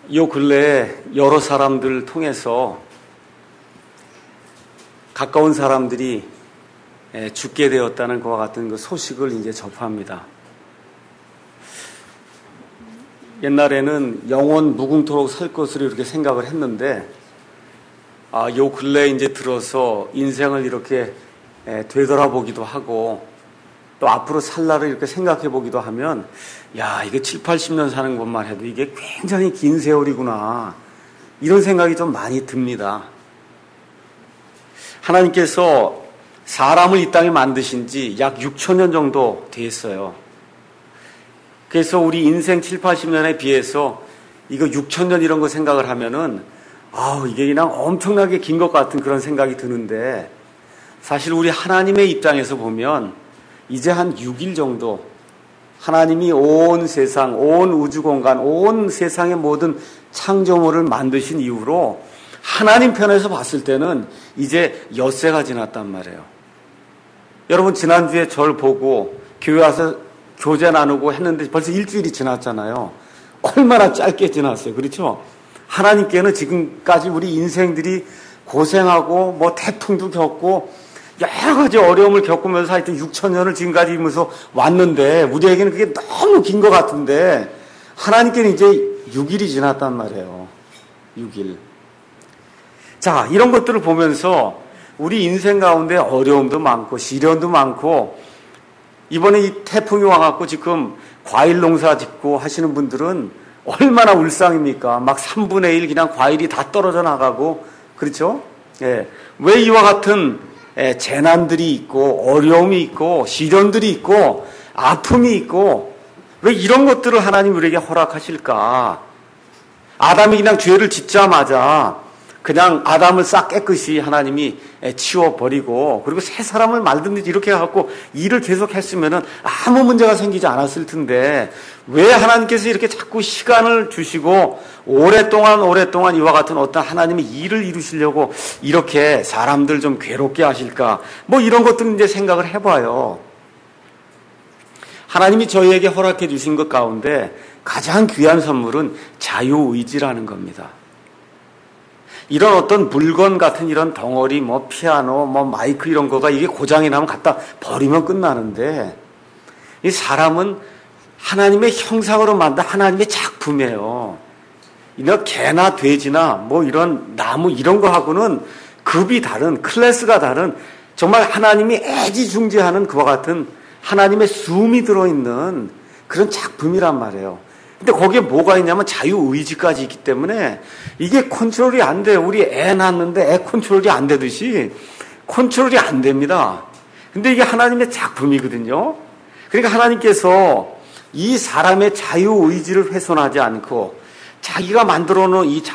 요 근래에 여러 사람들 통해서 가까운 사람들이 죽게 되었다는 것과 같은 그 소식을 이제 접합니다. 옛날에는 영원 무궁토록 살 것으로 이렇게 생각을 했는데, 요 근래에 이제 들어서 인생을 이렇게 되돌아보기도 하고, 또 앞으로 살 날을 이렇게 생각해 보기도 하면, 야, 이게 7, 80년 사는 것만 해도 이게 굉장히 긴 세월이구나. 이런 생각이 좀 많이 듭니다. 하나님께서 사람을 이 땅에 만드신 지 약 6,000년 정도 됐어요. 그래서 우리 인생 7, 80년에 비해서 이거 6,000년 이런 거 생각을 하면은, 이게 그냥 엄청나게 긴 것 같은 그런 생각이 드는데, 사실 우리 하나님의 입장에서 보면 이제 한 6일 정도 하나님이 온 세상, 온 우주공간, 온 세상의 모든 창조물을 만드신 이후로 하나님 편에서 봤을 때는 이제 엿새가 지났단 말이에요. 여러분 지난주에 절 보고 교회 와서 교제 나누고 했는데 벌써 일주일이 지났잖아요. 얼마나 짧게 지났어요. 그렇죠? 하나님께는 지금까지 우리 인생들이 고생하고 뭐 태풍도 겪고 여러 가지 어려움을 겪으면서 하여튼 6,000년을 지금까지 이면서 왔는데 우리에게는 그게 너무 긴 것 같은데 하나님께는 이제 6일이 지났단 말이에요. 6일. 자, 이런 것들을 보면서 우리 인생 가운데 어려움도 많고 시련도 많고 이번에 이 태풍이 와갖고 지금 과일 농사 짓고 하시는 분들은 얼마나 울상입니까? 막 3분의 1 그냥 과일이 다 떨어져 나가고 그렇죠? 예. 왜 이와 같은 재난들이 있고 어려움이 있고 시련들이 있고 아픔이 있고 왜 이런 것들을 하나님 우리에게 허락하실까? 아담이 그냥 죄를 짓자마자 그냥 아담을 싹 깨끗이 하나님이 치워버리고 그리고 새 사람을 만든지 이렇게 해갖고 일을 계속 했으면은 아무 문제가 생기지 않았을 텐데 왜 하나님께서 이렇게 자꾸 시간을 주시고 오랫동안 이와 같은 어떤 하나님의 일을 이루시려고 이렇게 사람들 좀 괴롭게 하실까? 뭐 이런 것들 이제 생각을 해봐요. 하나님이 저희에게 허락해 주신 것 가운데 가장 귀한 선물은 자유의지라는 겁니다. 이런 어떤 물건 같은 이런 덩어리, 뭐 피아노, 뭐 마이크 이런 거가 이게 고장이 나면 갖다 버리면 끝나는데 이 사람은 하나님의 형상으로 만든 하나님의 작품이에요. 이거 개나 돼지나 뭐 이런 나무 이런 거하고는 급이 다른, 클래스가 다른 정말 하나님이 애지중지하는 그와 같은 하나님의 숨이 들어있는 그런 작품이란 말이에요. 근데 거기에 뭐가 있냐면 자유의지까지 있기 때문에 이게 컨트롤이 안 돼요. 우리 애 낳았는데 애 컨트롤이 안 되듯이 컨트롤이 안 됩니다. 근데 이게 하나님의 작품이거든요. 그러니까 하나님께서 이 사람의 자유의지를 훼손하지 않고 자기가 만들어 놓은 이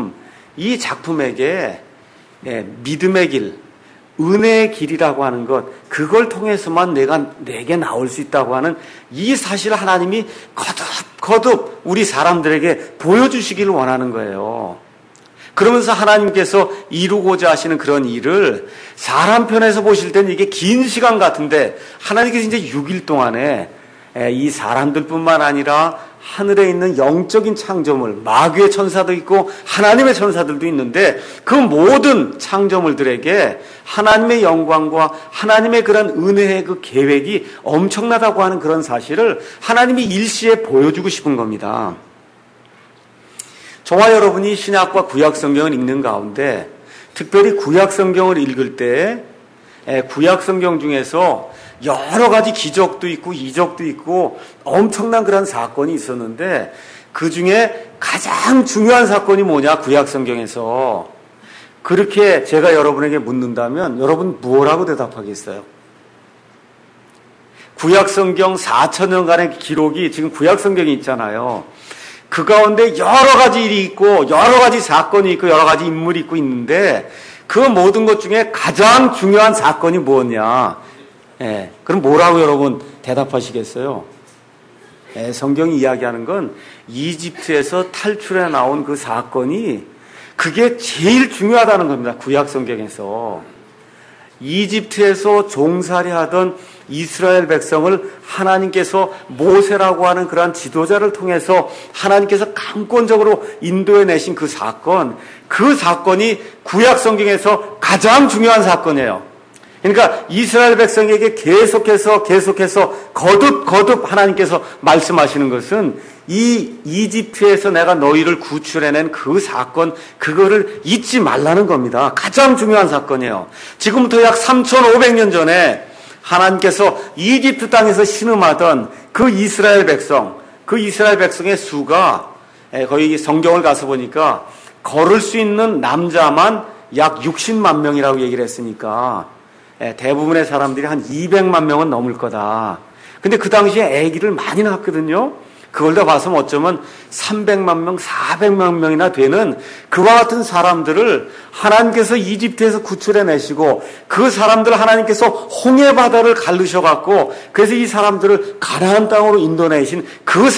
작품에게 믿음의 길, 은혜의 길이라고 하는 것, 그걸 통해서만 내게 나올 수 있다고 하는 이 사실을 하나님이 거듭 우리 사람들에게 보여주시기를 원하는 거예요. 그러면서 하나님께서 이루고자 하시는 그런 일을 사람 편에서 보실 때는 이게 긴 시간 같은데 하나님께서 이제 6일 동안에 이 사람들뿐만 아니라 하늘에 있는 영적인 창조물, 마귀의 천사도 있고 하나님의 천사들도 있는데 그 모든 창조물들에게 하나님의 영광과 하나님의 그런 은혜의 그 계획이 엄청나다고 하는 그런 사실을 하나님이 일시에 보여주고 싶은 겁니다. 저와 여러분이 신약과 구약성경을 읽는 가운데 특별히 구약성경을 읽을 때 구약성경 중에서 여러 가지 기적도 있고 이적도 있고 엄청난 그런 사건이 있었는데 그 중에 가장 중요한 사건이 뭐냐? 구약성경에서. 그렇게 제가 여러분에게 묻는다면 여러분 뭐라고 대답하겠어요? 구약성경 4,000년간의 기록이 지금 구약성경이 있잖아요. 그 가운데 여러 가지 일이 있고 여러 가지 사건이 있고 여러 가지 인물이 있고 있는데 그 모든 것 중에 가장 중요한 사건이 뭐냐? 그럼 뭐라고 여러분 대답하시겠어요? 성경이 이야기하는 건 이집트에서 탈출해 나온 그 사건이 그게 제일 중요하다는 겁니다. 구약 성경에서. 이집트에서 종살이하던 이스라엘 백성을 하나님께서 모세라고 하는 그러한 지도자를 통해서 하나님께서 강권적으로 인도해 내신 그 사건이 구약 성경에서 가장 중요한 사건이에요. 그러니까 이스라엘 백성에게 계속해서 거듭 하나님께서 말씀하시는 것은 이 이집트에서 내가 너희를 구출해낸 그 사건, 그거를 잊지 말라는 겁니다. 가장 중요한 사건이에요. 지금부터 약 3,500년 전에 하나님께서 이집트 땅에서 신음하던 그 이스라엘 백성의 수가 거기 성경을 가서 보니까 걸을 수 있는 남자만 약 60만 명이라고 얘기를 했으니까 대부분의 사람들이 한 200만 명은 넘을 거다. 근데 그 당시에 아기를 많이 낳았거든요. 그걸 다 봐서는 어쩌면 300만 명, 400만 명이나 되는 그와 같은 사람들을 하나님께서 이집트에서 구출해내시고 그 사람들을 하나님께서 홍해 바다를 갈르셔갖고 그래서 이 사람들을 가나안 땅으로 인도내신 그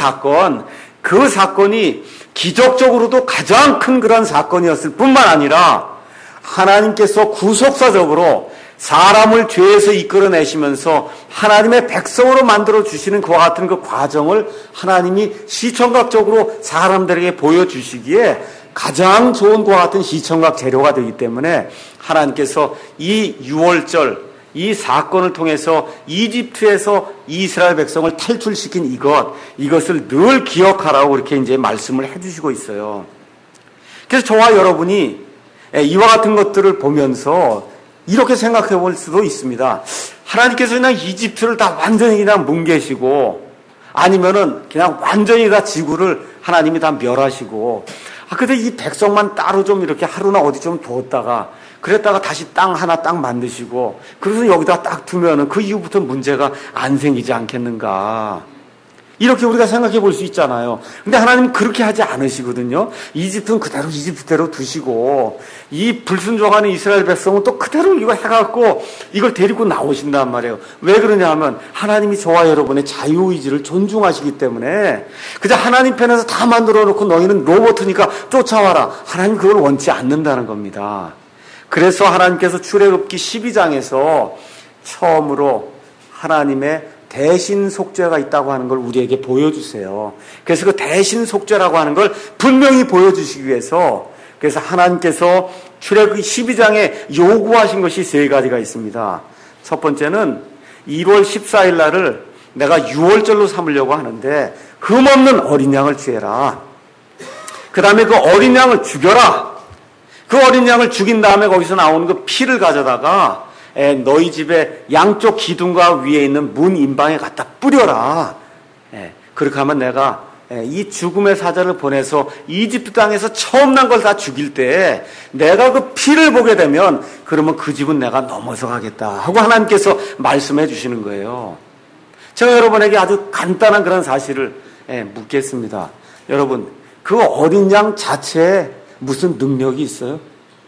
사건이 기적적으로도 가장 큰 그런 사건이었을 뿐만 아니라 하나님께서 구속사적으로 사람을 죄에서 이끌어내시면서 하나님의 백성으로 만들어주시는 그와 같은 그 과정을 하나님이 시청각적으로 사람들에게 보여주시기에 가장 좋은 그와 같은 시청각 재료가 되기 때문에 하나님께서 이 유월절, 이 사건을 통해서 이집트에서 이스라엘 백성을 탈출시킨 이것을 늘 기억하라고 이렇게 이제 말씀을 해주시고 있어요. 그래서 저와 여러분이 이와 같은 것들을 보면서 이렇게 생각해 볼 수도 있습니다. 하나님께서 그냥 이집트를 다 완전히 그냥 뭉개시고 아니면은 그냥 완전히 다 지구를 하나님이 다 멸하시고 근데 이 백성만 따로 좀 이렇게 하루나 어디 좀 두었다가 그랬다가 다시 땅 하나 딱 만드시고 그래서 여기다 딱 두면은 그 이후부터 문제가 안 생기지 않겠는가. 이렇게 우리가 생각해 볼 수 있잖아요. 근데 하나님은 그렇게 하지 않으시거든요. 이집트는 그대로 이집트대로 두시고 이 불순종하는 이스라엘 백성은 또 그대로 이거 해갖고 이걸 데리고 나오신단 말이에요. 왜 그러냐 하면 하나님이 저와 여러분의 자유의지를 존중하시기 때문에 그저 하나님 편에서 다 만들어 놓고 너희는 로봇이니까 쫓아와라. 하나님 그걸 원치 않는다는 겁니다. 그래서 하나님께서 출애굽기 12장에서 처음으로 하나님의 대신 속죄가 있다고 하는 걸 우리에게 보여주세요. 그래서 그 대신 속죄라고 하는 걸 분명히 보여주시기 위해서 그래서 하나님께서 출애굽기 12장에 요구하신 것이 세 가지가 있습니다. 첫 번째는 1월 14일 날을 내가 유월절로 삼으려고 하는데 흠없는 어린 양을 취해라. 그 다음에 그 어린 양을 죽여라. 그 어린 양을 죽인 다음에 거기서 나오는 그 피를 가져다가 너희 집에 양쪽 기둥과 위에 있는 문 인방에 갖다 뿌려라. 그렇게 하면 내가 이 죽음의 사자를 보내서 이집트 땅에서 처음 난 걸 다 죽일 때 내가 그 피를 보게 되면 그러면 그 집은 내가 넘어서 가겠다 하고 하나님께서 말씀해 주시는 거예요. 제가 여러분에게 아주 간단한 그런 사실을 묻겠습니다. 여러분, 그 어린 양 자체에 무슨 능력이 있어요?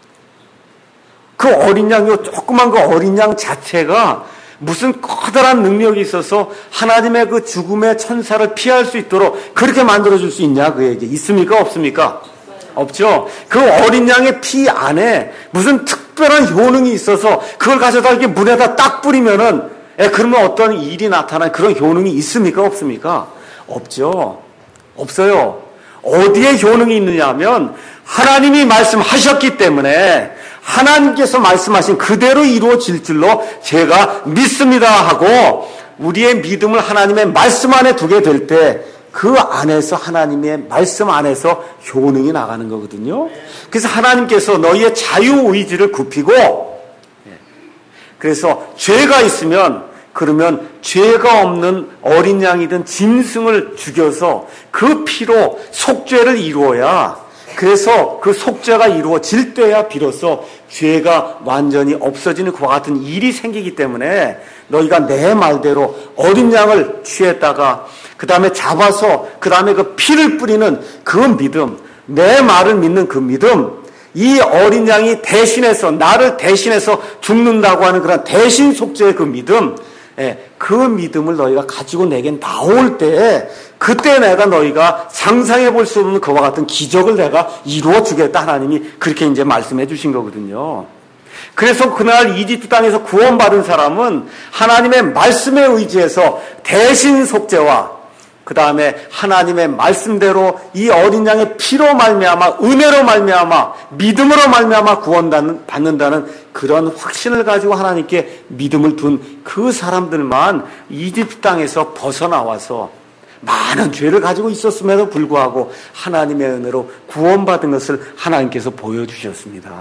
그 어린 양이요, 조그만 그 어린 양 자체가 무슨 커다란 능력이 있어서 하나님의 그 죽음의 천사를 피할 수 있도록 그렇게 만들어줄 수 있냐, 그에게. 있습니까? 없습니까? 없죠. 그 어린 양의 피 안에 무슨 특별한 효능이 있어서 그걸 가져다 이렇게 문에다 딱 뿌리면은, 그러면 어떤 일이 나타나는 그런 효능이 있습니까? 없습니까? 없죠. 없어요. 어디에 효능이 있느냐 하면 하나님이 말씀하셨기 때문에 하나님께서 말씀하신 그대로 이루어질 줄로 제가 믿습니다 하고 우리의 믿음을 하나님의 말씀 안에 두게 될 때 그 안에서 하나님의 말씀 안에서 효능이 나가는 거거든요. 그래서 하나님께서 너희의 자유의지를 굽히고 그래서 죄가 있으면 그러면 죄가 없는 어린 양이든 짐승을 죽여서 그 피로 속죄를 이루어야 그래서 그 속죄가 이루어질 때야 비로소 죄가 완전히 없어지는 그와 같은 일이 생기기 때문에 너희가 내 말대로 어린 양을 취했다가 그 다음에 잡아서 그 다음에 그 피를 뿌리는 그 믿음, 내 말을 믿는 그 믿음, 이 어린 양이 대신해서 나를 대신해서 죽는다고 하는 그런 대신 속죄의 그 믿음, 그 믿음을 너희가 가지고 내게 나올 때 그때 내가 너희가 상상해 볼 수 없는 그와 같은 기적을 내가 이루어 주겠다 하나님이 그렇게 이제 말씀해 주신 거거든요. 그래서 그날 이집트 땅에서 구원받은 사람은 하나님의 말씀에 의지해서 대신 속죄와 그 다음에 하나님의 말씀대로 이 어린 양의 피로 말미암아 은혜로 말미암아 믿음으로 말미암아 구원받는다는 그런 확신을 가지고 하나님께 믿음을 둔 그 사람들만 이집트 땅에서 벗어나와서 많은 죄를 가지고 있었음에도 불구하고 하나님의 은혜로 구원받은 것을 하나님께서 보여주셨습니다.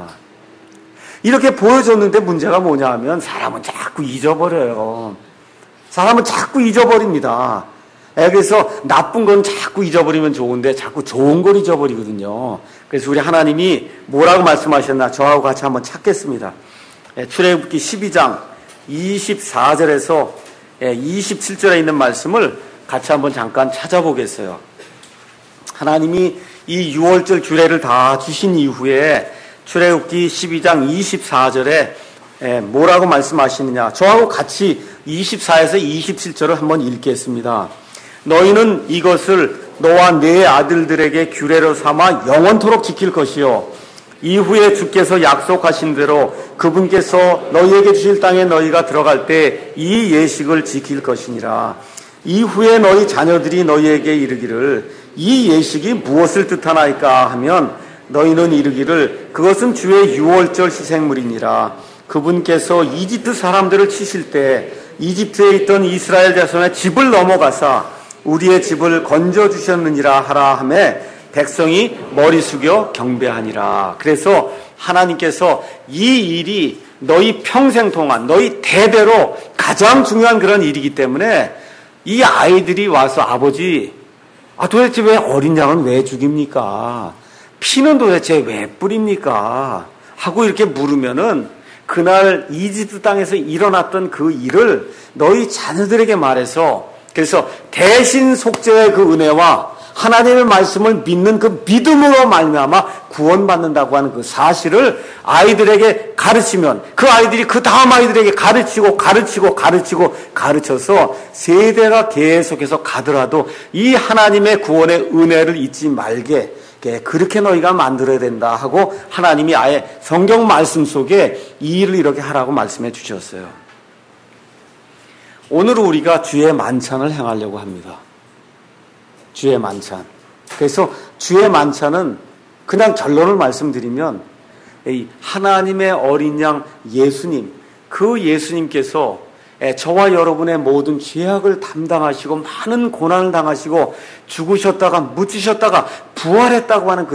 이렇게 보여줬는데 문제가 뭐냐 하면 사람은 자꾸 잊어버려요. 사람은 자꾸 잊어버립니다. 그래서 나쁜 건 자꾸 잊어버리면 좋은데 자꾸 좋은 걸 잊어버리거든요. 그래서 우리 하나님이 뭐라고 말씀하셨나 저하고 같이 한번 찾겠습니다. 출애굽기 12장 24절에서 27절에 있는 말씀을 같이 한번 잠깐 찾아보겠어요. 하나님이 이 6월절 규례를 다 주신 이후에 출애굽기 12장 24절에 뭐라고 말씀하시느냐. 저하고 같이 24에서 27절을 한번 읽겠습니다. 너희는 이것을 너와 네 아들들에게 규례로 삼아 영원토록 지킬 것이요 이후에 주께서 약속하신 대로 그분께서 너희에게 주실 땅에 너희가 들어갈 때 이 예식을 지킬 것이니라. 이후에 너희 자녀들이 너희에게 이르기를 이 예식이 무엇을 뜻하나이까 하면 너희는 이르기를 그것은 주의 유월절 희생물이니라. 그분께서 이집트 사람들을 치실 때 이집트에 있던 이스라엘 자손의 집을 넘어가사 우리의 집을 건져주셨느니라 하라 하매 백성이 머리 숙여 경배하니라. 그래서 하나님께서 이 일이 너희 평생 동안 너희 대대로 가장 중요한 그런 일이기 때문에 이 아이들이 와서 아버지 도대체 왜 어린 양은 왜 죽입니까? 피는 도대체 왜 뿌립니까? 하고 이렇게 물으면은 그날 이집트 땅에서 일어났던 그 일을 너희 자녀들에게 말해서 그래서 대신 속죄의 그 은혜와 하나님의 말씀을 믿는 그 믿음으로 말미암아 구원받는다고 하는 그 사실을 아이들에게 가르치면 그 아이들이 그 다음 아이들에게 가르쳐서 세대가 계속해서 가더라도 이 하나님의 구원의 은혜를 잊지 말게 그렇게 너희가 만들어야 된다 하고 하나님이 아예 성경 말씀 속에 이 일을 이렇게 하라고 말씀해 주셨어요. 오늘은 우리가 주의 만찬을 행하려고 합니다. 주의 만찬. 그래서 주의 만찬은 그냥 결론을 말씀드리면 하나님의 어린 양 예수님, 그 예수님께서 저와 여러분의 모든 죄악을 담당하시고 많은 고난을 당하시고 죽으셨다가 묻히셨다가 부활했다고 하는 그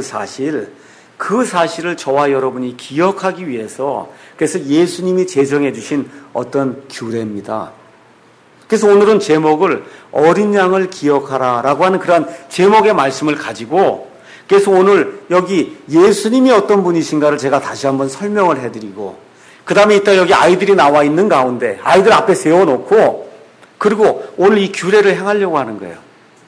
사실을 저와 여러분이 기억하기 위해서 그래서 예수님이 제정해 주신 어떤 규례입니다. 그래서 오늘은 제목을 어린 양을 기억하라라고 하는 그런 제목의 말씀을 가지고 그래서 오늘 여기 예수님이 어떤 분이신가를 제가 다시 한번 설명을 해드리고 그 다음에 이따 여기 아이들이 나와 있는 가운데 아이들 앞에 세워놓고 그리고 오늘 이 규례를 행하려고 하는 거예요.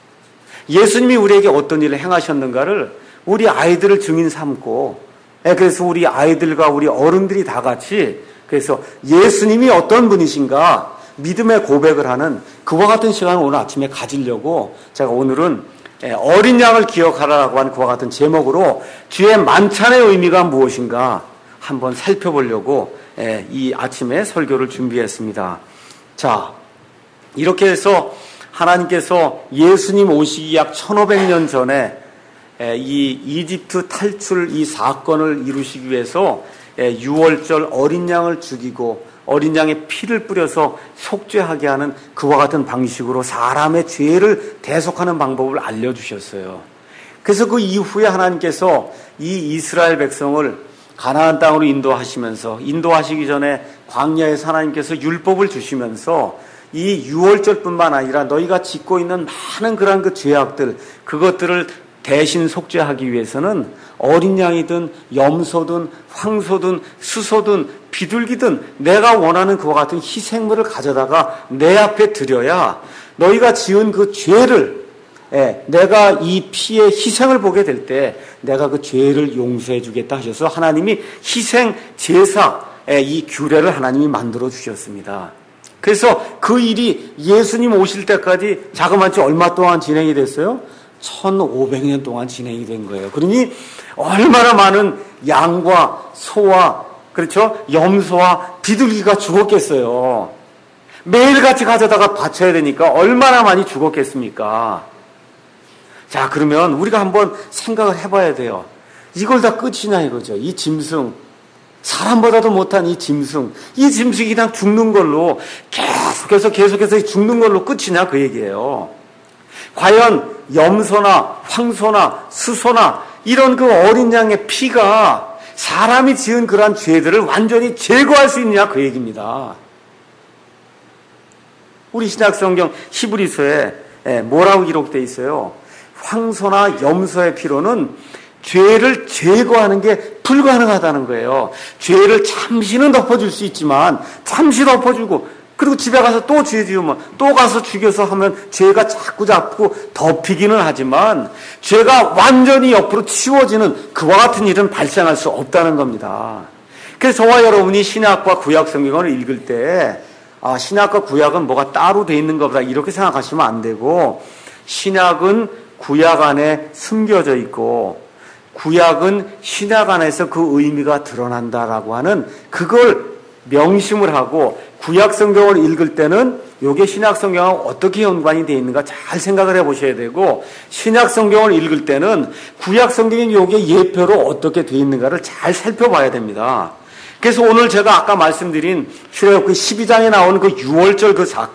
예수님이 우리에게 어떤 일을 행하셨는가를 우리 아이들을 증인 삼고 그래서 우리 아이들과 우리 어른들이 다 같이 그래서 예수님이 어떤 분이신가 믿음의 고백을 하는 그와 같은 시간을 오늘 아침에 가지려고 제가 오늘은 어린 양을 기억하라고 하는 그와 같은 제목으로 주의 만찬의 의미가 무엇인가 한번 살펴보려고 이 아침에 설교를 준비했습니다. 자, 이렇게 해서 하나님께서 예수님 오시기 약 1500년 전에 이 이집트 탈출 이 사건을 이루시기 위해서 6월절 어린 양을 죽이고 어린 양의 피를 뿌려서 속죄하게 하는 그와 같은 방식으로 사람의 죄를 대속하는 방법을 알려주셨어요. 그래서 그 이후에 하나님께서 이 이스라엘 백성을 가나안 땅으로 인도하시기 전에 광야에서 하나님께서 율법을 주시면서 이 6월절뿐만 아니라 너희가 짓고 있는 많은 그러한 그 죄악들 그것들을 대신 속죄하기 위해서는 어린 양이든 염소든 황소든 수소든 비둘기든 내가 원하는 그와 같은 희생물을 가져다가 내 앞에 드려야 너희가 지은 그 죄를 내가 이 피의 희생을 보게 될 때 내가 그 죄를 용서해 주겠다 하셔서 하나님이 희생 제사 이 규례를 하나님이 만들어 주셨습니다. 그래서 그 일이 예수님 오실 때까지 자그마치 얼마 동안 진행이 됐어요? 1500년 동안 진행이 된 거예요. 그러니 얼마나 많은 양과 소와 그렇죠? 염소와 비둘기가 죽었겠어요. 매일같이 가져다가 바쳐야 되니까 얼마나 많이 죽었겠습니까? 자, 그러면 우리가 한번 생각을 해봐야 돼요. 이걸 다 끝이냐 이거죠. 이 짐승, 사람보다도 못한 이 짐승이 그냥 죽는 걸로 계속해서 죽는 걸로 끝이냐 그 얘기예요. 과연 염소나 황소나 수소나 이런 그 어린 양의 피가 사람이 지은 그러한 죄들을 완전히 제거할 수 있느냐 그 얘기입니다. 우리 신약성경 히브리서에 뭐라고 기록되어 있어요? 황소나 염소의 피로는 죄를 제거하는 게 불가능하다는 거예요. 죄를 잠시는 덮어줄 수 있지만 잠시 덮어주고 그리고 집에 가서 또 죄 지으면 또 가서 죽여서 하면 죄가 자꾸 덮이기는 하지만 죄가 완전히 옆으로 치워지는 그와 같은 일은 발생할 수 없다는 겁니다. 그래서 저와 여러분이 신약과 구약 성경을 읽을 때 신약과 구약은 뭐가 따로 돼 있는 것보다 이렇게 생각하시면 안 되고 신약은 구약 안에 숨겨져 있고 구약은 신약 안에서 그 의미가 드러난다라고 하는 그걸 명심을 하고 구약 성경을 읽을 때는 이게 신약 성경하고 어떻게 연관이 되어 있는가 잘 생각을 해보셔야 되고 신약 성경을 읽을 때는 구약 성경이 이게 예표로 어떻게 되어 있는가를 잘 살펴봐야 됩니다. 그래서 오늘 제가 아까 말씀드린 출애굽기 12장에 나오는 그 6월절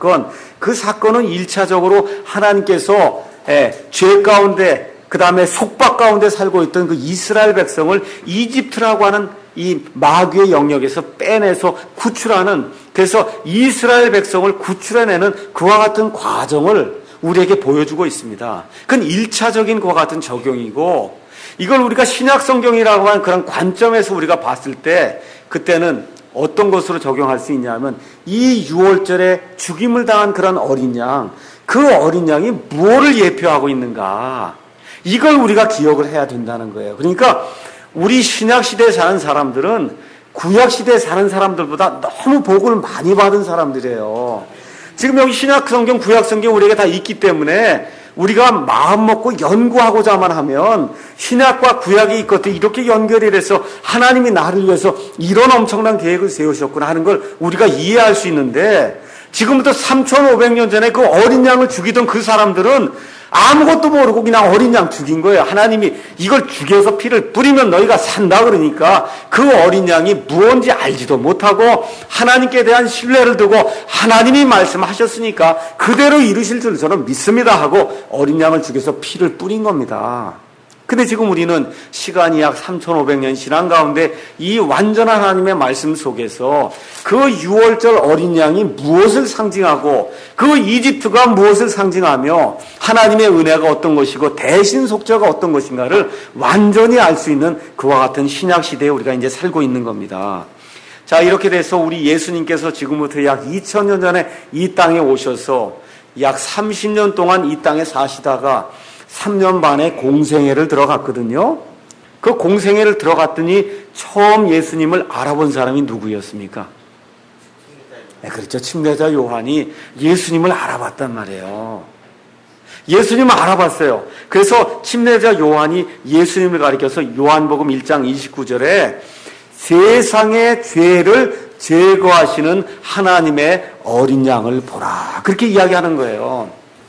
그 사건은 1차적으로 하나님께서 죄 가운데 그 다음에 속박 가운데 살고 있던 그 이스라엘 백성을 이집트라고 하는 이 마귀의 영역에서 빼내서 구출하는 그래서 이스라엘 백성을 구출해내는 그와 같은 과정을 우리에게 보여주고 있습니다. 그건 1차적인 그와 같은 적용이고 이걸 우리가 신약 성경이라고 하는 그런 관점에서 우리가 봤을 때 그때는 어떤 것으로 적용할 수 있냐면 이 6월절에 죽임을 당한 그런 어린 양, 그 어린 양이 무엇을 예표하고 있는가 이걸 우리가 기억을 해야 된다는 거예요. 그러니까 우리 신약 시대에 사는 사람들은 구약 시대에 사는 사람들보다 너무 복을 많이 받은 사람들이에요. 지금 여기 신약 성경, 구약 성경 우리에게 다 있기 때문에 우리가 마음 먹고 연구하고자만 하면 신약과 구약이 있거든 이렇게 연결이 돼서 하나님이 나를 위해서 이런 엄청난 계획을 세우셨구나 하는 걸 우리가 이해할 수 있는데 지금부터 3,500년 전에 그 어린 양을 죽이던 그 사람들은 아무것도 모르고 그냥 어린 양 죽인 거예요. 하나님이 이걸 죽여서 피를 뿌리면 너희가 산다 그러니까 그 어린 양이 무언지 알지도 못하고 하나님께 대한 신뢰를 두고 하나님이 말씀하셨으니까 그대로 이루실 줄 저는 믿습니다 하고 어린 양을 죽여서 피를 뿌린 겁니다. 근데 지금 우리는 시간이 약 3,500년 지난 가운데 이 완전한 하나님의 말씀 속에서 그 6월절 어린 양이 무엇을 상징하고 그 이집트가 무엇을 상징하며 하나님의 은혜가 어떤 것이고 대신 속죄가 어떤 것인가를 완전히 알 수 있는 그와 같은 신약 시대에 우리가 이제 살고 있는 겁니다. 자, 이렇게 돼서 우리 예수님께서 지금부터 약 2000년 전에 이 땅에 오셔서 약 30년 동안 이 땅에 사시다가 3년 반에 공생애를 들어갔거든요. 그 공생애를 들어갔더니 처음 예수님을 알아본 사람이 누구였습니까? 네, 그렇죠. 침례자 요한이 예수님을 알아봤단 말이에요. 예수님을 알아봤어요. 그래서 침례자 요한이 예수님을 가리켜서 요한복음 1장 29절에 세상의 죄를 제거하시는 하나님의 어린 양을 보라. 그렇게 이야기하는 거예요.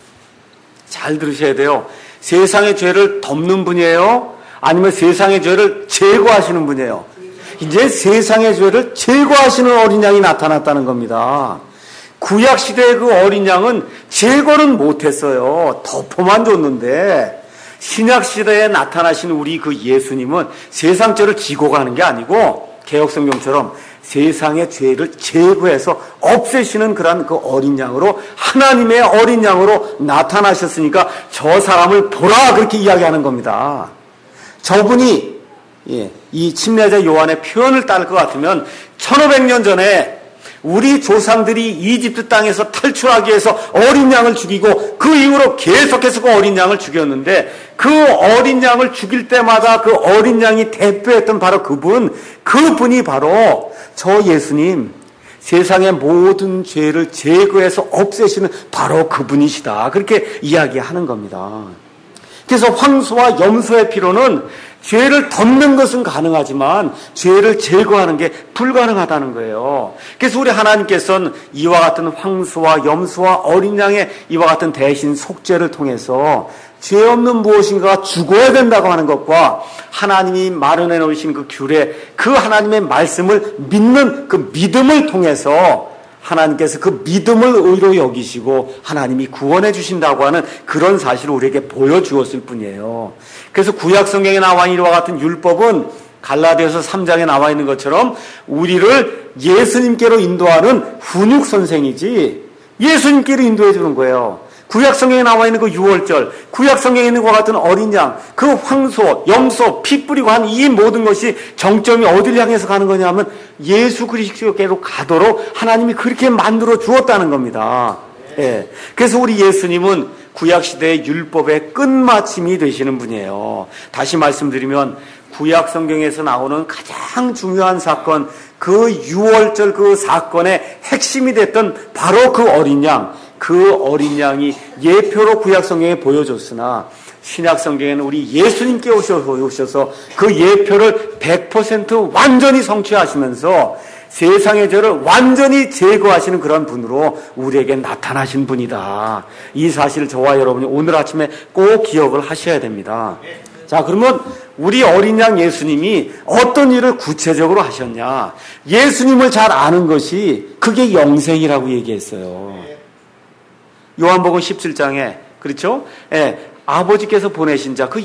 잘 들으셔야 돼요. 세상의 죄를 덮는 분이에요? 아니면 세상의 죄를 제거하시는 분이에요? 이제 세상의 죄를 제거하시는 어린 양이 나타났다는 겁니다. 구약 시대의 그 어린 양은 제거는 못했어요. 덮어만 줬는데 신약 시대에 나타나신 우리 그 예수님은 세상 죄를 지고 가는 게 아니고 개역성경처럼 세상의 죄를 제거해서 없애시는 그런 그 어린 양으로 하나님의 어린 양으로 나타나셨으니까 저 사람을 보라 그렇게 이야기하는 겁니다. 저분이 이 침례자 요한의 표현을 따를 것 같으면 1500년 전에 우리 조상들이 이집트 땅에서 탈출하기 위해서 어린 양을 죽이고 그 이후로 계속해서 그 어린 양을 죽였는데 그 어린 양을 죽일 때마다 그 어린 양이 대표했던 바로 그분이 바로 저 예수님, 세상의 모든 죄를 제거해서 없애시는 바로 그분이시다. 그렇게 이야기하는 겁니다. 그래서 황소와 염소의 피로는 죄를 덮는 것은 가능하지만 죄를 제거하는 게 불가능하다는 거예요. 그래서 우리 하나님께서는 이와 같은 황소와 염소와 어린 양의 이와 같은 대신 속죄를 통해서 죄 없는 무엇인가가 죽어야 된다고 하는 것과 하나님이 마련해 놓으신 그 규례, 그 하나님의 말씀을 믿는 그 믿음을 통해서 하나님께서 그 믿음을 의로 여기시고 하나님이 구원해 주신다고 하는 그런 사실을 우리에게 보여주었을 뿐이에요. 그래서 구약 성경에 나와 있는 이와 같은 율법은 갈라디아서 3장에 나와 있는 것처럼 우리를 예수님께로 인도하는 훈육 선생이지 예수님께로 인도해 주는 거예요. 구약 성경에 나와 있는 그 유월절, 구약 성경에 있는 것과 같은 어린 양, 그 황소, 염소, 피 뿌리고 한 이 모든 것이 정점이 어디를 향해서 가는 거냐면 예수 그리스도께로 가도록 하나님이 그렇게 만들어 주었다는 겁니다. 예. 그래서 우리 예수님은 구약 시대의 율법의 끝마침이 되시는 분이에요. 다시 말씀드리면 구약 성경에서 나오는 가장 중요한 사건, 그 유월절 그 사건의 핵심이 됐던 바로 그 어린 양, 그 어린 양이 예표로 구약 성경에 보여줬으나 신약 성경에는 우리 예수님께 오셔서 그 예표를 100% 완전히 성취하시면서 세상의 죄를 완전히 제거하시는 그런 분으로 우리에게 나타나신 분이다. 이 사실을 저와 여러분이 오늘 아침에 꼭 기억을 하셔야 됩니다. 자, 그러면 우리 어린 양 예수님이 어떤 일을 구체적으로 하셨냐? 예수님을 잘 아는 것이 그게 영생이라고 얘기했어요. 요한복음 17장에 그렇죠? 예, 아버지께서 보내신 자, 그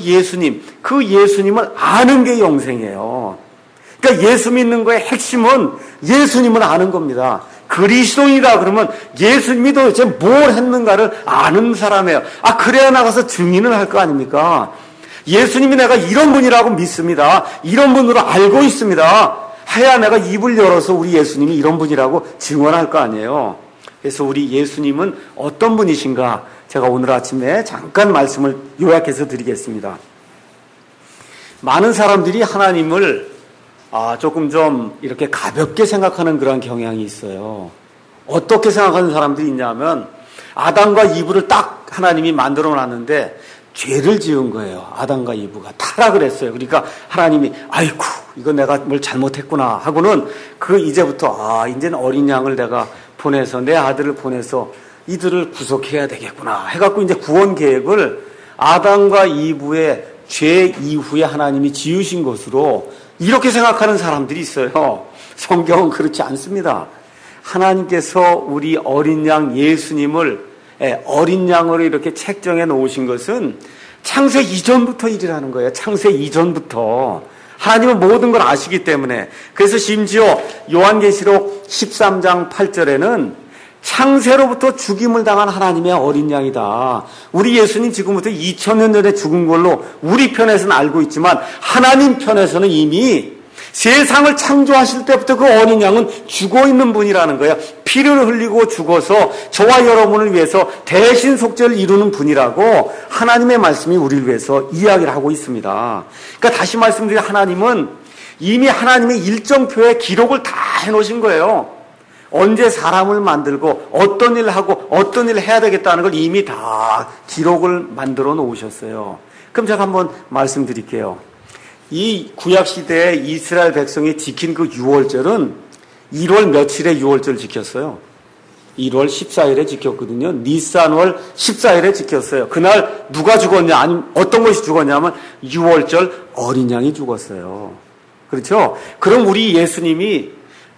예수님을 아는 게 영생이에요. 그러니까 예수 믿는 거의 핵심은 예수님을 아는 겁니다. 그리스도인이다 그러면 예수님이 도대체 뭘 했는가를 아는 사람이에요. 아, 그래야 나가서 증인을 할 거 아닙니까? 예수님이 내가 이런 분이라고 믿습니다. 이런 분으로 알고 있습니다. 해야 내가 입을 열어서 우리 예수님이 이런 분이라고 증언할 거 아니에요. 그래서 우리 예수님은 어떤 분이신가 제가 오늘 아침에 잠깐 말씀을 요약해서 드리겠습니다. 많은 사람들이 하나님을 조금 좀 이렇게 가볍게 생각하는 그런 경향이 있어요. 어떻게 생각하는 사람들이 있냐면 아담과 이브를 딱 하나님이 만들어 놨는데 죄를 지은 거예요. 아담과 이브가 타락을 했어요. 그러니까 하나님이 아이고 이거 내가 뭘 잘못했구나 하고는 이제부터 이제는 어린 양을 내가 보내서 내 아들을 보내서 이들을 구속해야 되겠구나 해갖고 이제 구원 계획을 아담과 이브의 죄 이후에 하나님이 지으신 것으로 이렇게 생각하는 사람들이 있어요. 성경은 그렇지 않습니다. 하나님께서 우리 어린 양 예수님을 어린 양으로 이렇게 책정해 놓으신 것은 창세 이전부터 일이라는 거예요. 창세 이전부터. 하나님은 모든 걸 아시기 때문에. 그래서 심지어 요한계시록 13장 8절에는 창세로부터 죽임을 당한 하나님의 어린 양이다. 우리 예수님 지금부터 2000년 전에 죽은 걸로 우리 편에서는 알고 있지만 하나님 편에서는 이미 세상을 창조하실 때부터 그 어린 양은 죽어 있는 분이라는 거예요. 피를 흘리고 죽어서 저와 여러분을 위해서 대신 속죄를 이루는 분이라고 하나님의 말씀이 우리를 위해서 이야기를 하고 있습니다. 그러니까 다시 말씀드리면 하나님은 이미 하나님의 일정표에 기록을 다 해놓으신 거예요. 언제 사람을 만들고 어떤 일을 하고 어떤 일을 해야 되겠다는 걸 이미 다 기록을 만들어 놓으셨어요. 그럼 제가 한번 말씀드릴게요. 이 구약시대에 이스라엘 백성이 지킨 그 유월절은 1월 며칠에 유월절 지켰어요? 1월 14일에 지켰거든요. 니산월 14일에 지켰어요. 그날 누가 죽었냐, 아니면 어떤 것이 죽었냐면 유월절 어린 양이 죽었어요. 그렇죠? 그럼 우리 예수님이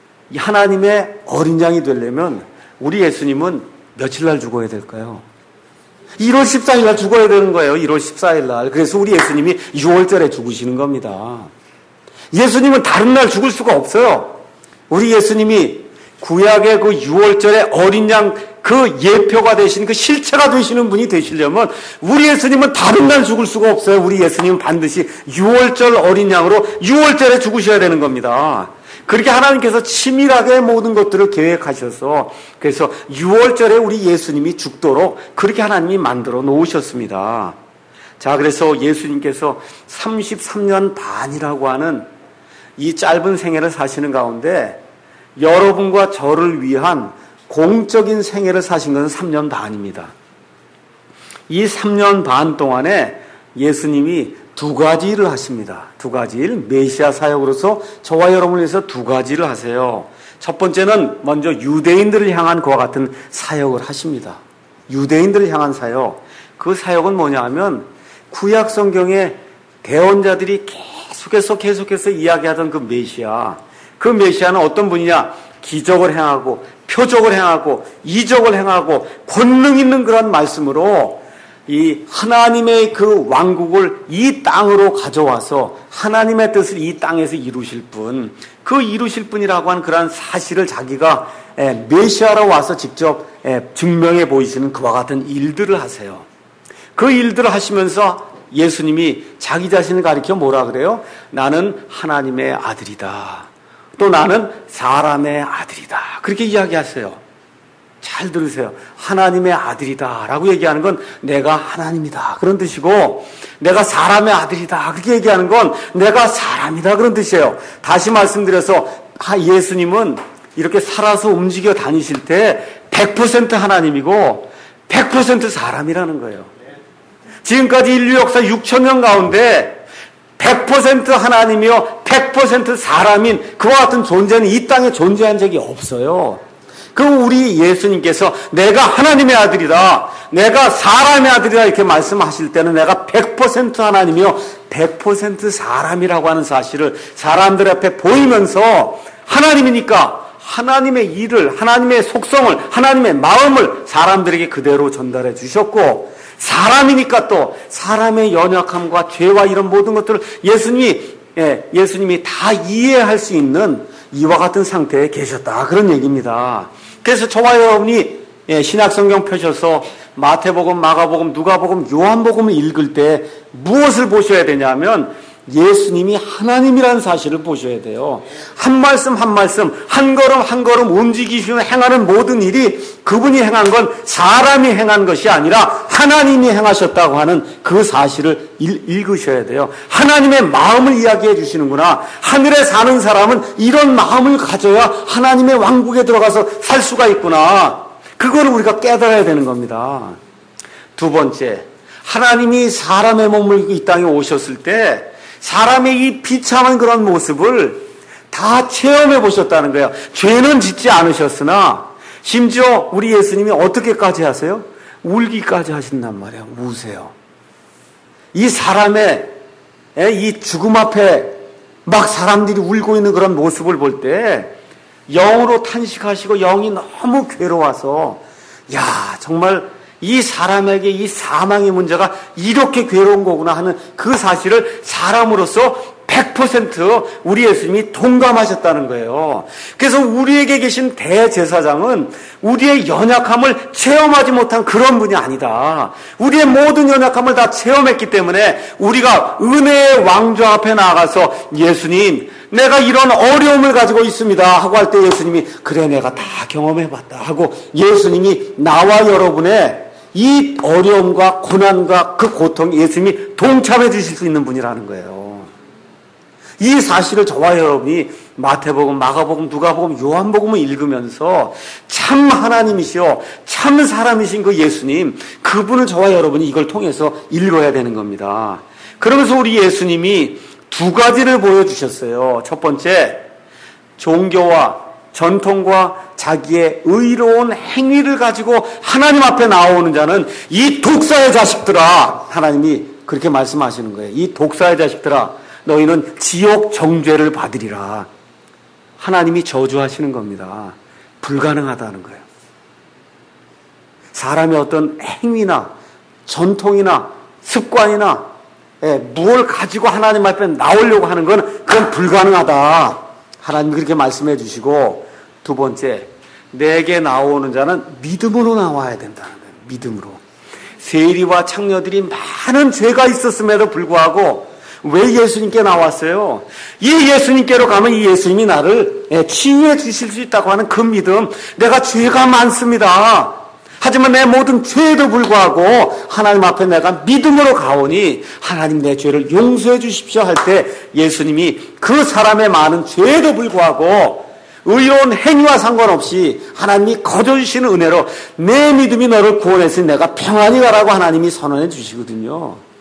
하나님의 어린 양이 되려면 우리 예수님은 며칠 날 죽어야 될까요? 1월 14일 날 죽어야 되는 거예요. 1월 14일 날. 그래서 우리 예수님이 6월절에 죽으시는 겁니다. 예수님은 다른 날 죽을 수가 없어요. 우리 예수님이 구약의 그 6월절에 어린 양 그 예표가 되신 그 실체가 되시는 분이 되시려면 우리 예수님은 다른 날 죽을 수가 없어요. 우리 예수님은 반드시 6월절 어린 양으로 6월절에 죽으셔야 되는 겁니다. 그렇게 하나님께서 치밀하게 모든 것들을 계획하셔서 그래서 6월절에 우리 예수님이 죽도록 그렇게 하나님이 만들어 놓으셨습니다. 자, 그래서 예수님께서 33년 반이라고 하는 이 짧은 생애를 사시는 가운데 여러분과 저를 위한 공적인 생애를 사신 것은 3년 반입니다. 이 3년 반 동안에 예수님이 두 가지 일을 하십니다. 두 가지 일, 메시아 사역으로서 저와 여러분을 위해서 두 가지 일을 하세요. 첫 번째는 먼저 유대인들을 향한 그와 같은 사역을 하십니다. 유대인들을 향한 사역. 그 사역은 뭐냐 하면 구약 성경의 대언자들이 계속해서 이야기하던 그 메시아. 그 메시아는 어떤 분이냐? 기적을 행하고 표적을 행하고 이적을 행하고 권능 있는 그런 말씀으로 이 하나님의 그 왕국을 이 땅으로 가져와서 하나님의 뜻을 이 땅에서 이루실 분, 그 이루실 분이라고 하는 그런 사실을 자기가 메시아로 와서 직접 증명해 보이시는 그와 같은 일들을 하세요. 그 일들을 하시면서 예수님이 자기 자신을 가리켜 뭐라 그래요? 나는 하나님의 아들이다. 또 나는 사람의 아들이다. 그렇게 이야기하세요. 잘 들으세요. 하나님의 아들이다 라고 얘기하는 건 내가 하나님이다 그런 뜻이고, 내가 사람의 아들이다 그렇게 얘기하는 건 내가 사람이다 그런 뜻이에요. 다시 말씀드려서 예수님은 이렇게 살아서 움직여 다니실 때 100% 하나님이고 100% 사람이라는 거예요. 지금까지 인류 역사 6,000년 가운데 100% 하나님이요 100% 사람인 그와 같은 존재는 이 땅에 존재한 적이 없어요. 그 우리 예수님께서 내가 하나님의 아들이다, 내가 사람의 아들이다 이렇게 말씀하실 때는 내가 100% 하나님이요 100% 사람이라고 하는 사실을 사람들 앞에 보이면서, 하나님이니까 하나님의 일을, 하나님의 속성을, 하나님의 마음을 사람들에게 그대로 전달해 주셨고, 사람이니까 또 사람의 연약함과 죄와 이런 모든 것들을 예수님이 다 이해할 수 있는 이와 같은 상태에 계셨다 그런 얘기입니다. 그래서 저와 여러분이 신약성경 펴셔서 마태복음, 마가복음, 누가복음, 요한복음을 읽을 때 무엇을 보셔야 되냐면 예수님이 하나님이라는 사실을 보셔야 돼요. 한 말씀 한 말씀, 한 걸음 한 걸음 움직이시고 행하는 모든 일이 그분이 행한 건 사람이 행한 것이 아니라 하나님이 행하셨다고 하는 그 사실을 읽으셔야 돼요. 하나님의 마음을 이야기해 주시는구나. 하늘에 사는 사람은 이런 마음을 가져야 하나님의 왕국에 들어가서 살 수가 있구나. 그걸 우리가 깨달아야 되는 겁니다. 두 번째, 하나님이 사람의 몸을 입고 이 땅에 오셨을 때 사람의 이 비참한 그런 모습을 다 체험해 보셨다는 거예요. 죄는 짓지 않으셨으나 심지어 우리 예수님이 어떻게까지 하세요? 울기까지 하신단 말이에요. 우세요. 이 사람의 이 죽음 앞에 막 사람들이 울고 있는 그런 모습을 볼 때 영으로 탄식하시고 영이 너무 괴로워서, 야, 정말 이 사람에게 이 사망의 문제가 이렇게 괴로운 거구나 하는 그 사실을 사람으로서 100% 우리 예수님이 동감하셨다는 거예요. 그래서 우리에게 계신 대제사장은 우리의 연약함을 체험하지 못한 그런 분이 아니다. 우리의 모든 연약함을 다 체험했기 때문에 우리가 은혜의 왕좌 앞에 나가서 예수님, 내가 이런 어려움을 가지고 있습니다 하고 할 때 예수님이 그래 내가 다 경험해봤다 하고 예수님이 나와 여러분의 이 어려움과 고난과 그 고통 예수님이 동참해 주실 수 있는 분이라는 거예요. 이 사실을 저와 여러분이 마태복음, 마가복음, 누가복음, 요한복음을 읽으면서 참 하나님이시오, 참 사람이신 그 예수님, 그분을 저와 여러분이 이걸 통해서 읽어야 되는 겁니다. 그러면서 우리 예수님이 두 가지를 보여주셨어요. 첫 번째, 종교와 전통과 자기의 의로운 행위를 가지고 하나님 앞에 나오는 자는 이 독사의 자식들아, 하나님이 그렇게 말씀하시는 거예요. 이 독사의 자식들아, 너희는 지옥 정죄를 받으리라. 하나님이 저주하시는 겁니다. 불가능하다는 거예요. 사람의 어떤 행위나 전통이나 습관이나 무엇을 가지고 하나님 앞에 나오려고 하는 건 그건 불가능하다. 하나님이 그렇게 말씀해 주시고, 두 번째, 내게 나오는 자는 믿음으로 나와야 된다는 거예요. 믿음으로. 세리와 창녀들이 많은 죄가 있었음에도 불구하고 왜 예수님께 나왔어요? 이 예수님께로 가면 이 예수님이 나를 치유해 주실 수 있다고 하는 그 믿음. 내가 죄가 많습니다. 하지만 내 모든 죄에도 불구하고 하나님 앞에 내가 믿음으로 가오니 하나님 내 죄를 용서해 주십시오 할 때 예수님이 그 사람의 많은 죄에도 불구하고 의로운 행위와 상관없이 하나님이 거저주시는 은혜로 내 믿음이 너를 구원했으니 내가 평안히 가라고 하나님이 선언해 주시거든요.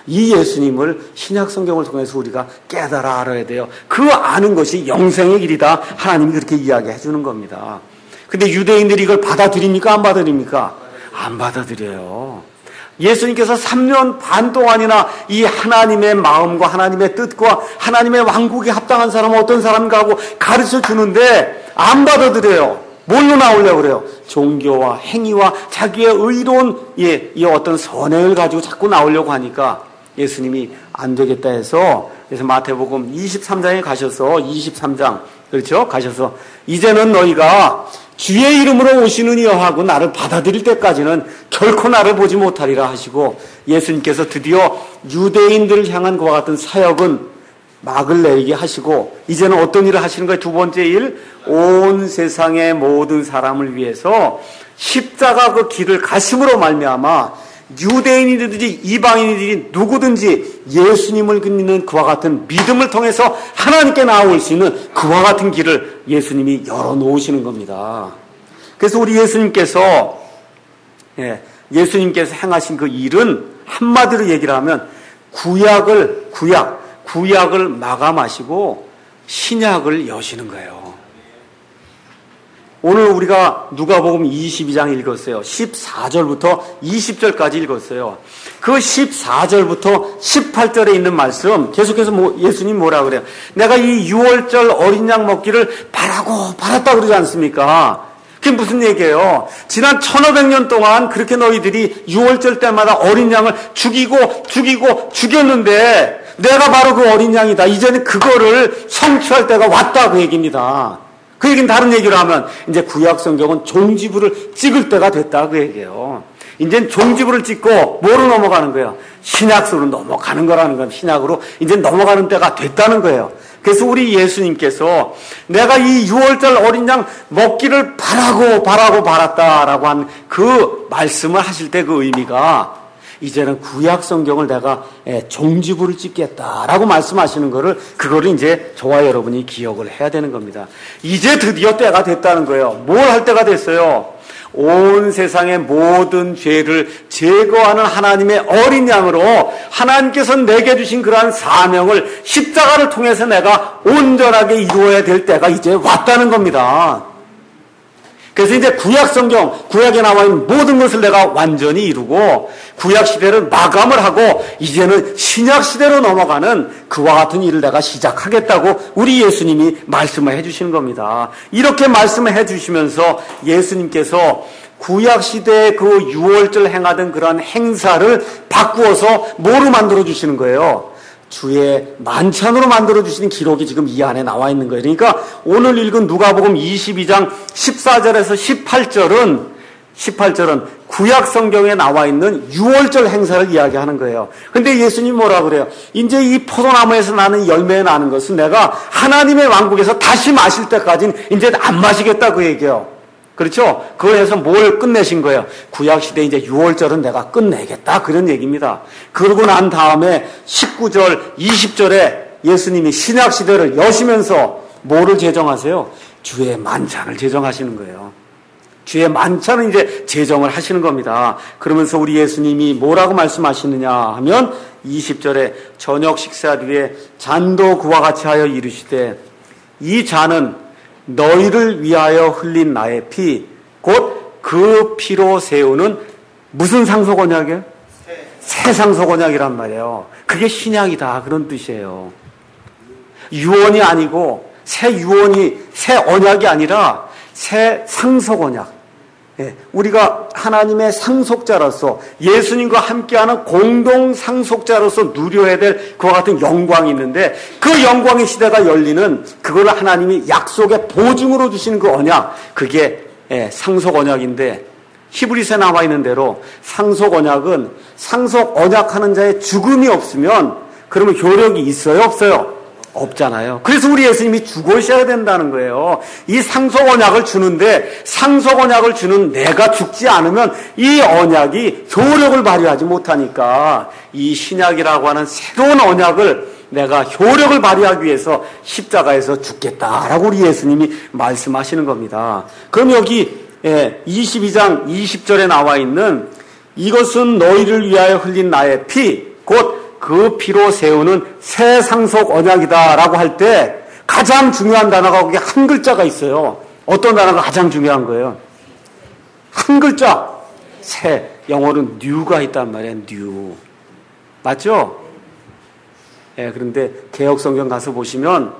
이 예수님을 신약 성경을 통해서 우리가 깨달아 알아야 돼요. 그 아는 것이 영생의 길이다. 하나님이 그렇게 이야기해 주는 겁니다. 근데 유대인들이 이걸 받아들입니까? 안 받아들입니까? 안 받아들여요. 예수님께서 3년 반 동안이나 이 하나님의 마음과 하나님의 뜻과 하나님의 왕국에 합당한 사람은 어떤 사람인가 하고 가르쳐 주는데 안 받아들여요. 뭘로 나오려고 그래요? 종교와 행위와 자기의 의로운 이 어떤 선행을 가지고 자꾸 나오려고 하니까 예수님이 안 되겠다 해서, 그래서 마태복음 23장에 가셔서 23장 그렇죠? 가셔서 이제는 너희가 주의 이름으로 오시느니여 하고 나를 받아들일 때까지는 결코 나를 보지 못하리라 하시고, 예수님께서 드디어 유대인들을 향한 그와 같은 사역은 막을 내리게 하시고 이제는 어떤 일을 하시는 거예요? 두 번째 일, 온 세상의 모든 사람을 위해서 십자가 그 길을 가심으로 말미암아 유대인이든지 이방인이든지 누구든지 예수님을 믿는 그와 같은 믿음을 통해서 하나님께 나아올 수 있는 그와 같은 길을 예수님이 열어놓으시는 겁니다. 그래서 우리 예수님께서 행하신 그 일은 한마디로 얘기를 하면 구약을 마감하시고 신약을 여시는 거예요. 오늘 우리가 누가복음 22장 읽었어요. 14절부터 20절까지 읽었어요. 그 14절부터 18절에 있는 말씀 계속해서 예수님 뭐라 그래요? 내가 이 6월절 어린 양 먹기를 바랐다 그러지 않습니까? 그게 무슨 얘기예요? 지난 1500년 동안 그렇게 너희들이 6월절 때마다 어린 양을 죽였는데 내가 바로 그 어린 양이다. 이제는 그거를 성취할 때가 왔다 그 얘기입니다. 그 얘기는 다른 얘기로 하면 이제 구약 성경은 종지부를 찍을 때가 됐다 그 얘기예요. 이제는 종지부를 찍고 뭐로 넘어가는 거예요? 신약으로 넘어가는 거라는 거예요. 신약으로 이제 넘어가는 때가 됐다는 거예요. 그래서 우리 예수님께서 내가 이 6월절 어린 양 먹기를 바랐다라고 한 그 말씀을 하실 때 그 의미가 이제는 구약 성경을 내가 종지부를 찍겠다라고 말씀하시는 거를, 그거를 이제 저와 여러분이 기억을 해야 되는 겁니다. 이제 드디어 때가 됐다는 거예요. 뭘 할 때가 됐어요? 온 세상의 모든 죄를 제거하는 하나님의 어린 양으로 하나님께서 내게 주신 그러한 사명을 십자가를 통해서 내가 온전하게 이루어야 될 때가 이제 왔다는 겁니다. 그래서 이제 구약에 나와 있는 모든 것을 내가 완전히 이루고 구약 시대를 마감을 하고 이제는 신약 시대로 넘어가는 그와 같은 일을 내가 시작하겠다고 우리 예수님이 말씀을 해주시는 겁니다. 이렇게 말씀을 해주시면서 예수님께서 구약 시대의 그 6월절 행하던 그러한 행사를 바꾸어서 뭐로 만들어 주시는 거예요? 주의 만찬으로 만들어주시는 기록이 지금 이 안에 나와 있는 거예요. 그러니까 오늘 읽은 누가복음 22장 14절에서 18절은 구약 성경에 나와 있는 6월절 행사를 이야기하는 거예요. 근데 예수님이 뭐라 그래요? 이제 이 포도나무에서 나는 열매 나는 것은 내가 하나님의 왕국에서 다시 마실 때까지는 이제 안 마시겠다 그 얘기예요. 그렇죠? 그걸 해서 뭘 끝내신 거예요? 구약시대 이제 6월절은 내가 끝내겠다. 그런 얘기입니다. 그러고 난 다음에 19절, 20절에 예수님이 신약시대를 여시면서 뭐를 제정하세요? 주의 만찬을 제정하시는 거예요. 주의 만찬을 이제 제정을 하시는 겁니다. 그러면서 우리 예수님이 뭐라고 말씀하시느냐 하면 20절에 저녁 식사 뒤에 잔도 그와 같이 하여 이르시되 이 잔은 너희를 위하여 흘린 나의 피, 곧 그 피로 세우는 무슨 상속언약이에요? 새 상속언약이란 말이에요. 그게 신약이다 그런 뜻이에요. 유언이 아니고 새 언약이 아니라 새 상속언약. 우리가 하나님의 상속자로서 예수님과 함께하는 공동 상속자로서 누려야 될 그와 같은 영광이 있는데 그 영광의 시대가 열리는 그걸 하나님이 약속의 보증으로 주시는 그 언약, 그게 상속 언약인데 히브리서에 나와 있는 대로 상속 언약은 상속 언약하는 자의 죽음이 없으면 그러면 효력이 있어요, 없어요? 없잖아요. 그래서 우리 예수님이 죽으셔야 된다는 거예요. 이 상속 언약을 주는데 상속 언약을 주는 내가 죽지 않으면 이 언약이 효력을 발휘하지 못하니까 이 신약이라고 하는 새로운 언약을 내가 효력을 발휘하기 위해서 십자가에서 죽겠다라고 우리 예수님이 말씀하시는 겁니다. 그럼 여기 22장 20절에 나와 있는 이것은 너희를 위하여 흘린 나의 피, 곧 그 피로 세우는 새 상속 언약이다라고 할 때 가장 중요한 단어가 거기 한 글자가 있어요. 어떤 단어가 가장 중요한 거예요? 한 글자. 새. 영어로는 new가 있단 말이에요. new. 맞죠? 예, 그런데 개역성경 가서 보시면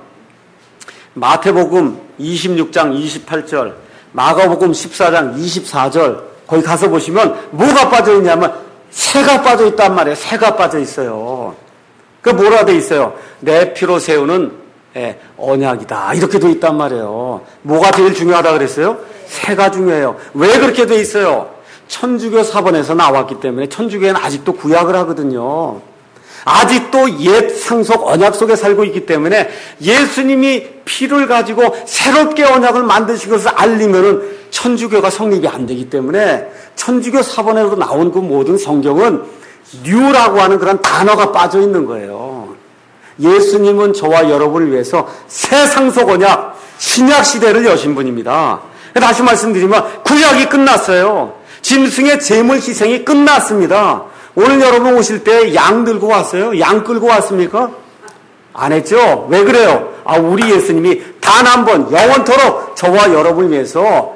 마태복음 26장 28절, 마가복음 14장 24절 거기 가서 보시면 뭐가 빠져 있냐면 새가 빠져 있단 말이에요. 새가 빠져 있어요. 그 뭐라 돼 있어요? 내 피로 세우는 언약이다. 이렇게 돼 있단 말이에요. 뭐가 제일 중요하다 그랬어요? 새가 중요해요. 왜 그렇게 돼 있어요? 천주교 사본에서 나왔기 때문에 천주교에는 아직도 구약을 하거든요. 아직도 옛 상속 언약 속에 살고 있기 때문에 예수님이 피를 가지고 새롭게 언약을 만드신 것을 알리면은 천주교가 성립이 안 되기 때문에 천주교 사본에도 나온 그 모든 성경은 뉴라고 하는 그런 단어가 빠져 있는 거예요. 예수님은 저와 여러분을 위해서 새 상속 언약, 신약 시대를 여신 분입니다. 다시 말씀드리면 구약이 끝났어요. 짐승의 제물 희생이 끝났습니다. 오늘 여러분 오실 때 양 들고 왔어요? 양 끌고 왔습니까? 안 했죠? 왜 그래요? 우리 예수님이 단 한 번 영원토록 저와 여러분을 위해서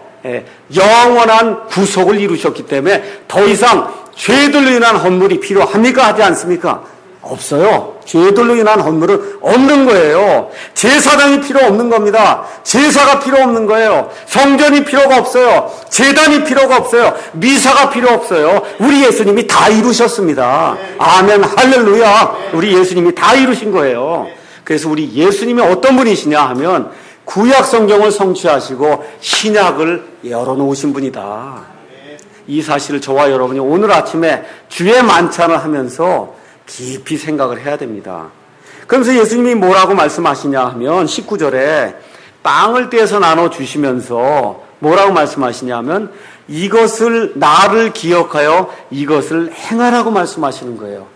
영원한 구속을 이루셨기 때문에 더 이상 죄들로 인한 헌물이 필요합니까? 하지 않습니까? 없어요. 죄들로 인한 헌물은 없는 거예요. 제사장이 필요 없는 겁니다. 제사가 필요 없는 거예요. 성전이 필요가 없어요. 제단이 필요가 없어요. 미사가 필요 없어요. 우리 예수님이 다 이루셨습니다. 아멘, 할렐루야. 우리 예수님이 다 이루신 거예요. 그래서 우리 예수님이 어떤 분이시냐 하면 구약 성경을 성취하시고 신약을 열어놓으신 분이다. 이 사실을 저와 여러분이 오늘 아침에 주의 만찬을 하면서 깊이 생각을 해야 됩니다. 그러면서 예수님이 뭐라고 말씀하시냐 하면 19절에 빵을 떼서 나눠주시면서 뭐라고 말씀하시냐 하면 이것을 나를 기억하여 이것을 행하라고 말씀하시는 거예요.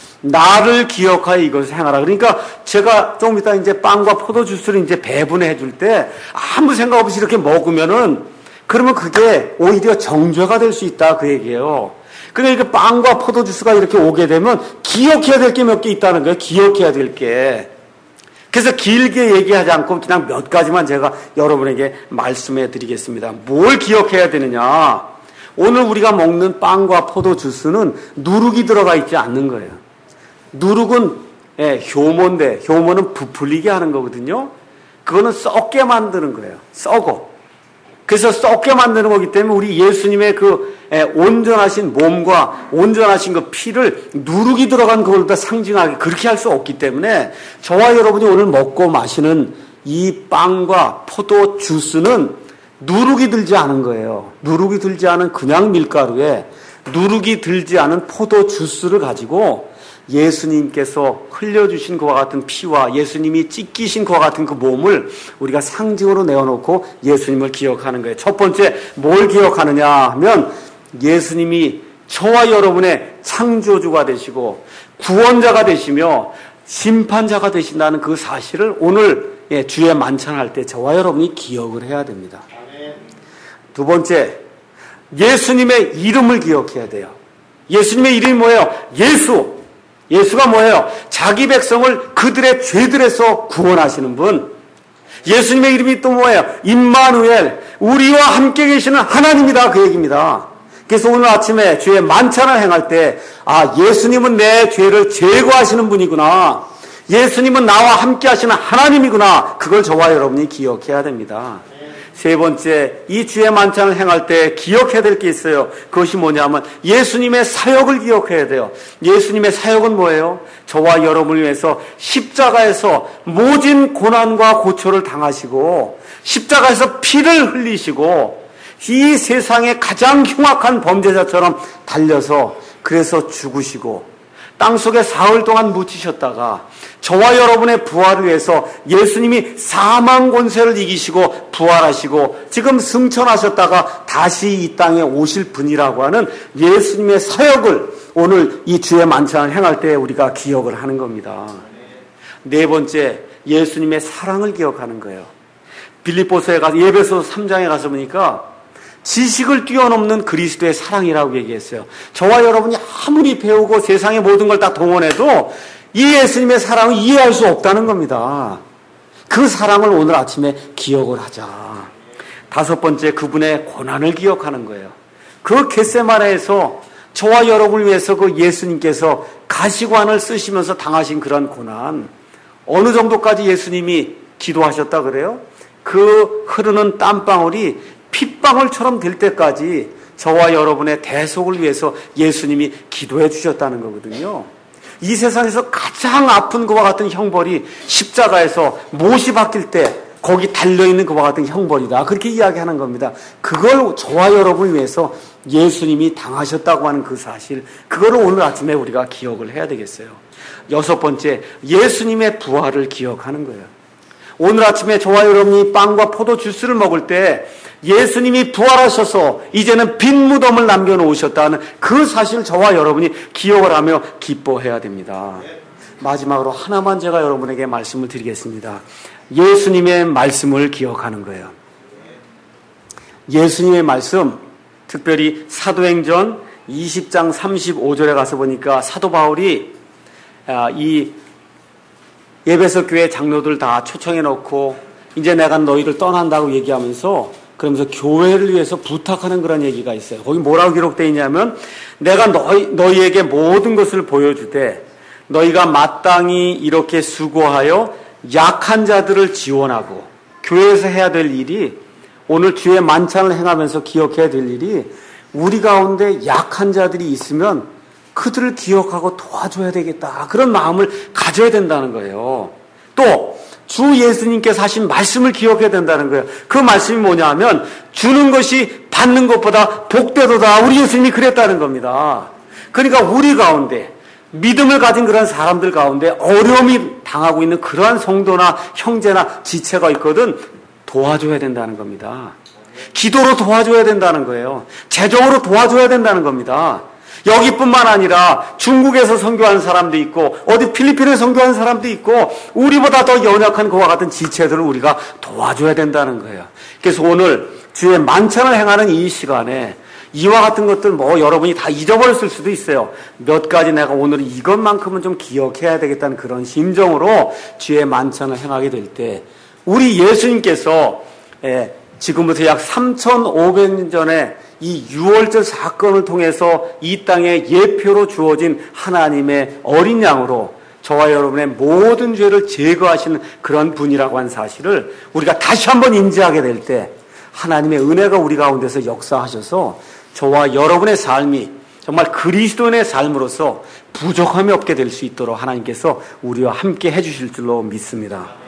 나를 기억하여 이것을 행하라. 그러니까 제가 좀 이따 이제 빵과 포도주스를 이제 배분해 줄 때 아무 생각 없이 이렇게 먹으면은 그러면 그게 오히려 정죄가 될 수 있다 그 얘기예요. 그러니까 빵과 포도주스가 이렇게 오게 되면 기억해야 될 게 몇 개 있다는 거예요. 기억해야 될 게. 그래서 길게 얘기하지 않고 그냥 몇 가지만 제가 여러분에게 말씀해 드리겠습니다. 뭘 기억해야 되느냐. 오늘 우리가 먹는 빵과 포도주스는 누룩이 들어가 있지 않는 거예요. 누룩은 효모인데 효모는 부풀리게 하는 거거든요. 그거는 썩게 만드는 거예요. 썩어. 그래서 썩게 만드는 거기 때문에 우리 예수님의 그 온전하신 몸과 온전하신 그 피를 누룩이 들어간 그걸로 상징하게 그렇게 할 수 없기 때문에 저와 여러분이 오늘 먹고 마시는 이 빵과 포도 주스는 누룩이 들지 않은 거예요. 누룩이 들지 않은 그냥 밀가루에 누룩이 들지 않은 포도 주스를 가지고 예수님께서 흘려주신 그와 같은 피와 예수님이 찢기신 그와 같은 그 몸을 우리가 상징으로 내어놓고 예수님을 기억하는 거예요. 첫 번째 뭘 기억하느냐 하면 예수님이 저와 여러분의 창조주가 되시고 구원자가 되시며 심판자가 되신다는 그 사실을 오늘 주의 만찬할 때 저와 여러분이 기억을 해야 됩니다. 두 번째, 예수님의 이름을 기억해야 돼요. 예수님의 이름이 뭐예요? 예수. 예수가 뭐예요? 자기 백성을 그들의 죄들에서 구원하시는 분. 예수님의 이름이 또 뭐예요? 임마누엘, 우리와 함께 계시는 하나님이다 그 얘기입니다. 그래서 오늘 아침에 주의 만찬을 행할 때 예수님은 내 죄를 제거하시는 분이구나. 예수님은 나와 함께 하시는 하나님이구나. 그걸 저와 여러분이 기억해야 됩니다. 세 번째, 이 주의 만찬을 행할 때 기억해야 될 게 있어요. 그것이 뭐냐면 예수님의 사역을 기억해야 돼요. 예수님의 사역은 뭐예요? 저와 여러분을 위해서 십자가에서 모진 고난과 고초를 당하시고 십자가에서 피를 흘리시고 이 세상의 가장 흉악한 범죄자처럼 달려서 그래서 죽으시고 땅속에 사흘 동안 묻히셨다가 저와 여러분의 부활을 위해서 예수님이 사망 권세를 이기시고 부활하시고 지금 승천하셨다가 다시 이 땅에 오실 분이라고 하는 예수님의 사역을 오늘 이 주의 만찬을 행할 때 우리가 기억을 하는 겁니다. 네 번째, 예수님의 사랑을 기억하는 거예요. 빌립보서에 가서 예배소 3장에 가서 보니까 지식을 뛰어넘는 그리스도의 사랑이라고 얘기했어요. 저와 여러분이 아무리 배우고 세상의 모든 걸 다 동원해도 이 예수님의 사랑을 이해할 수 없다는 겁니다. 그 사랑을 오늘 아침에 기억을 하자. 다섯 번째, 그분의 고난을 기억하는 거예요. 그 겟세마네에서 저와 여러분을 위해서 그 예수님께서 가시관을 쓰시면서 당하신 그런 고난, 어느 정도까지 예수님이 기도하셨다 그래요? 그 흐르는 땀방울이 핏방울처럼 될 때까지 저와 여러분의 대속을 위해서 예수님이 기도해 주셨다는 거거든요. 이 세상에서 가장 아픈 것과 같은 형벌이 십자가에서 못이 박힐 때 거기 달려있는 것과 같은 형벌이다. 그렇게 이야기하는 겁니다. 그걸 저와 여러분을 위해서 예수님이 당하셨다고 하는 그 사실, 그거를 오늘 아침에 우리가 기억을 해야 되겠어요. 여섯 번째, 예수님의 부활을 기억하는 거예요. 오늘 아침에 저와 여러분이 빵과 포도 주스를 먹을 때 예수님이 부활하셔서 이제는 빈 무덤을 남겨놓으셨다는 그 사실을 저와 여러분이 기억을 하며 기뻐해야 됩니다. 마지막으로 하나만 제가 여러분에게 말씀을 드리겠습니다. 예수님의 말씀을 기억하는 거예요. 예수님의 말씀, 특별히 사도행전 20장 35절에 가서 보니까 사도 바울이 이 에베소 교회 장로들 다 초청해 놓고 이제 내가 너희를 떠난다고 얘기하면서 그러면서 교회를 위해서 부탁하는 그런 얘기가 있어요. 거기 뭐라고 기록되어 있냐면 내가 너희에게 모든 것을 보여주되 너희가 마땅히 이렇게 수고하여 약한 자들을 지원하고 교회에서 해야 될 일이 오늘 주의 만찬을 행하면서 기억해야 될 일이 우리 가운데 약한 자들이 있으면 그들을 기억하고 도와줘야 되겠다. 그런 마음을 가져야 된다는 거예요. 또 주 예수님께서 하신 말씀을 기억해야 된다는 거예요. 그 말씀이 뭐냐 하면 주는 것이 받는 것보다 복되도다. 우리 예수님이 그랬다는 겁니다. 그러니까 우리 가운데 믿음을 가진 그런 사람들 가운데 어려움이 당하고 있는 그러한 성도나 형제나 지체가 있거든 도와줘야 된다는 겁니다. 기도로 도와줘야 된다는 거예요. 재정으로 도와줘야 된다는 겁니다. 여기뿐만 아니라 중국에서 선교한 사람도 있고 어디 필리핀에 선교한 사람도 있고 우리보다 더 연약한 그와 같은 지체들을 우리가 도와줘야 된다는 거예요. 그래서 오늘 주의 만찬을 행하는 이 시간에 이와 같은 것들 뭐 여러분이 다 잊어버렸을 수도 있어요. 몇 가지 내가 오늘 이것만큼은 좀 기억해야 되겠다는 그런 심정으로 주의 만찬을 행하게 될 때 우리 예수님께서 지금부터 약 3,500년 전에 이 유월절 사건을 통해서 이 땅에 예표로 주어진 하나님의 어린 양으로 저와 여러분의 모든 죄를 제거하시는 그런 분이라고 하는 사실을 우리가 다시 한번 인지하게 될 때 하나님의 은혜가 우리 가운데서 역사하셔서 저와 여러분의 삶이 정말 그리스도인의 삶으로서 부족함이 없게 될 수 있도록 하나님께서 우리와 함께 해주실 줄로 믿습니다.